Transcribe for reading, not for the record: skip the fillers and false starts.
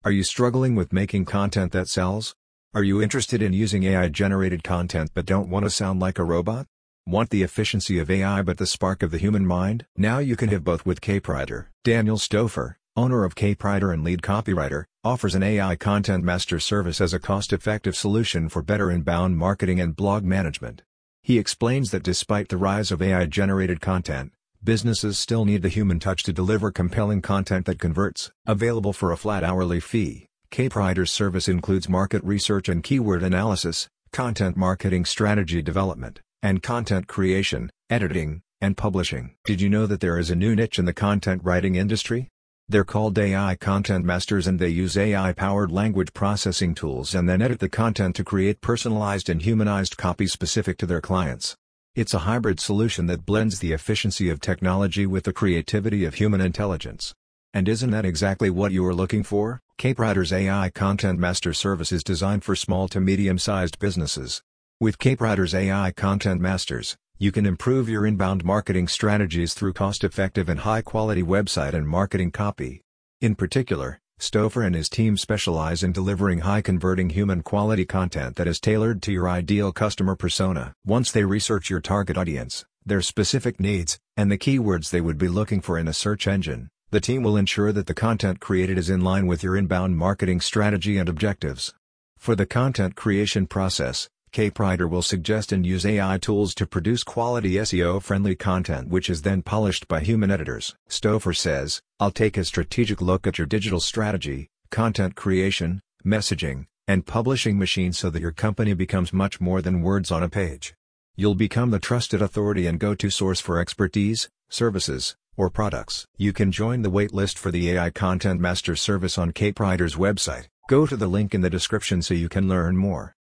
Are you struggling with making content that sells? Are you interested in using AI-generated content but don't want to sound like a robot? Want the efficiency of AI but the spark of the human mind? Now you can have both with CapeWriter. Daniel Stouffer, owner of CapeWriter and lead copywriter, offers an AI Content Master service as a cost-effective solution for better inbound marketing and blog management. He explains that despite the rise of AI-generated content, businesses still need the human touch to deliver compelling content that converts. Available for a flat hourly fee, CapeWriter's service includes market research and keyword analysis, content marketing strategy development, and content creation, editing, and publishing. Did you know that there is a new niche in the content writing industry? They're called AI Content Masters, and they use AI-powered language processing tools and then edit the content to create personalized and humanized copy specific to their clients. It's a hybrid solution that blends the efficiency of technology with the creativity of human intelligence. And isn't that exactly what you are looking for? CapeWriter's AI Content Master service is designed for small to medium-sized businesses. With CapeWriter's AI Content Masters, you can improve your inbound marketing strategies through cost-effective and high-quality website and marketing copy. In particular, Stouffer and his team specialize in delivering high-converting human-quality content that is tailored to your ideal customer persona. Once they research your target audience, their specific needs, and the keywords they would be looking for in a search engine, the team will ensure that the content created is in line with your inbound marketing strategy and objectives. For the content creation process, CapeWriter will suggest and use AI tools to produce quality SEO-friendly content which is then polished by human editors. Stouffer says, "I'll take a strategic look at your digital strategy, content creation, messaging, and publishing machine so that your company becomes much more than words on a page. You'll become the trusted authority and go-to source for expertise, services, or products." You can join the waitlist for the AI Content Master service on CapeWriter's website. Go to the link in the description so you can learn more.